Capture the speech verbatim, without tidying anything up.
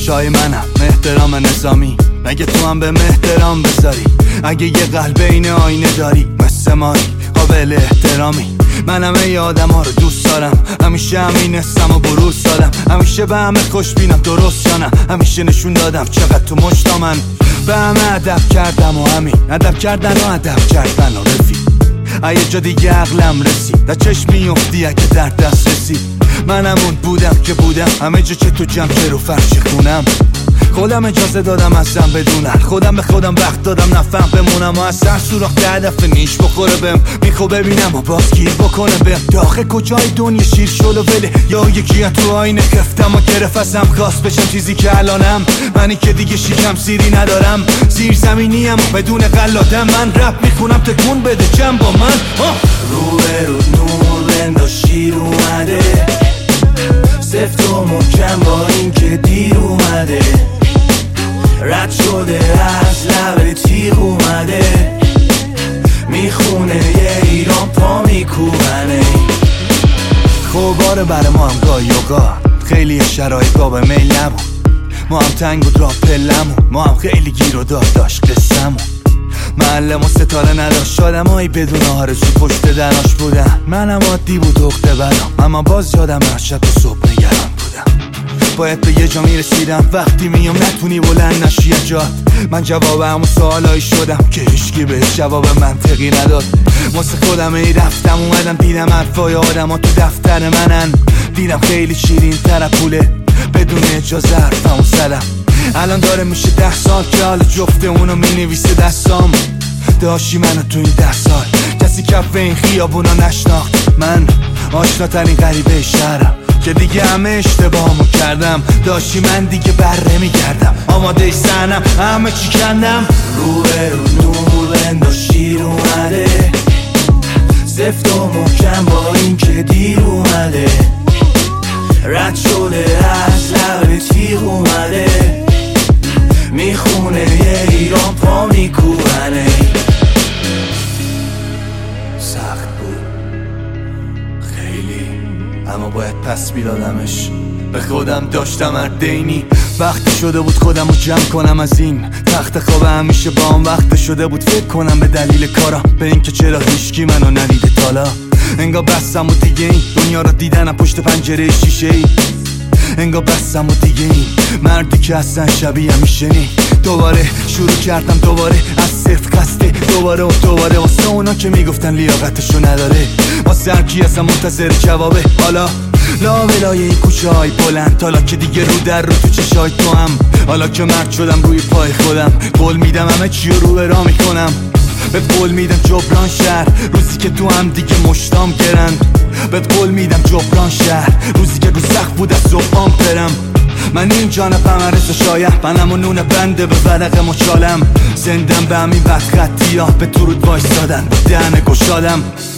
شای منم احترام نظامی، مگه تو هم به احترام بذاری؟ اگه یه قلب این آینه داری مثل مایی قابل احترامی. منم ای آدم ها رو دوست دارم، همیشه همین استم و بروز دادم، همیشه به همه خوش بینم درست یا نه، همیشه نشون دادم چقدر تو مشتا من به همه ادب کردم و همین ادب کردن و ادب کردن و رفیق. یه جا دیگه عقلم رسید، در چشم میفتی اگه در دست رسید. من همون بودم که بودم، همه جا چه تو جمع که رو فرش خونم. خودم اجازه دادم ازم بدونن، خودم به خودم وقت دادم نفهم بمونم و از سر سوراخ ده دفعه نیش بخوره بهم. میخوا ببینم و باز گیر بکنه بهم. داخل کجای دنیا شیر شل و وله، یا یکی تو آینه کفتم و گرفت ازم خواست بشم چیزی که الانم. منی که دیگه شیکم سیری ندارم، زیر زمینیم و بدون قلادم. من رپ میخونم تکون بده جمع با من. رو به رو نور بنداز شیر اومده، سفت و محکم با این که دیر اومده، رد شده از لب تیغ اومده، میخونه یه ایران پا میکوبنه. خوباره برای ما هم گاهی اوقات خیلی شرایط باب میل نبود، ما هم تنگ بود راه پلمون، ما هم خیلی گیر و داد داشت قصمون. معلم و ستاره نداشت، آدم هایی بدون آرزو پشت دراش بودن. منم عادی بود اخته برام، اما باز یادم شب و صبح نگران بودم. باید به یه جا میرسیدم وقتی میام نتونی بلند نشی جات. من جواب همون سوالایی شدم که هیچکی به جواب منطقی نداد. واسه خودم ای رفتم اومدم دیدم حرفای آدم ها تو دفتر منن. دیدم خیلی شیرین تر پوله، بدون اجازه حرفمو زدم. الان داره میشه ده سال که حال جفته اونو مینویسه دستام. داشتی منو تو این ده سال کسی کف این خیابونا نشناخت. من آشناترین غریبه شهرم که دیگه همه اشتباهمو کردم. داشتی من دیگه بره میگردم، آماده سنم همه چی کندم. رو به رو نور بنداز شیر اومده، سفت و محکم با این که دیر اومده، رد شده از لب تیغ اومده، میخونه یه ایران پا میکوبنه. سخت بود خیلی، اما باید پس میدادمش. به خودم داشتم اردینی، وقتی شده بود خودم رو جمع کنم از این تخت خواب. همیشه با هم وقت شده بود فکر کنم به دلیل کارم، به اینکه چرا هیچکی منو ندیده تالا. انگار بستم و دیگه این دنیا رو دیدنم پشت پنجره شیشه ای. انگار بستم و دیگه این مردی که اصلا شبیه همیشه نی. دوباره شروع کردم دوباره از صفر خسته، دوباره و دوباره واسه اونا که میگفتن لیاقتشو نداره، واسه هر کی اصلا منتظر جوابه. حالا لا ولای این کوچه های بلند، حالا که دیگه رو در رو تو چشای تو هم، حالا که مرد شدم روی پای خودم، قول میدم همه چی رو به راه میکنم. به قول میدم جبران شهر روزی که تو هم دیگه مشتام گرند. به قول میدم جبران شهر روزی که رو سخت بود از صبحام برم. من این جانبم عرض شایم، منم و نون بنده به ورق مچالم. زندم به همین بدخطی ها به درود وایستادن با دهن گشادم.